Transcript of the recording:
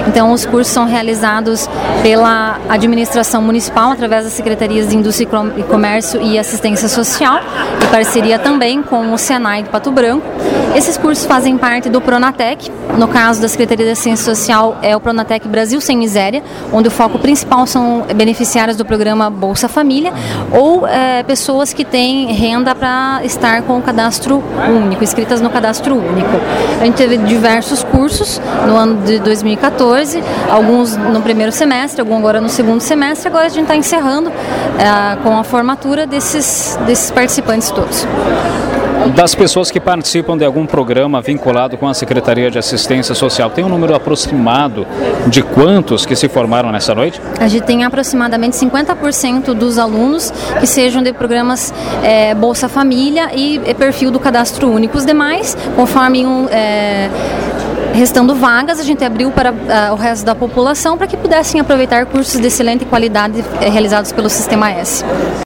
Então, os cursos são realizados pela administração municipal, através das secretarias de Indústria e Comércio e Assistência Social, em parceria também com o Senai de Pato Branco. Esses cursos fazem parte do Pronatec. No caso da Secretaria de Assistência Social, é o Pronatec Brasil Sem Miséria, onde o foco principal são beneficiários do programa Bolsa Família ou pessoas que têm renda para estar com o cadastro único, inscritas no cadastro único. A gente teve diversos cursos no ano de 2014, alguns no primeiro semestre, alguns agora no segundo semestre. Agora a gente está encerrando com a formatura desses participantes todos. Das pessoas que participam de algum programa vinculado com a Secretaria de Assistência Social, tem um número aproximado de quantos que se formaram nessa noite? A gente tem aproximadamente 50% dos alunos que sejam de programas Bolsa Família e perfil do Cadastro Único. Os demais, conforme restando vagas, a gente abriu para o resto da população para que pudessem aproveitar cursos de excelente qualidade realizados pelo Sistema S.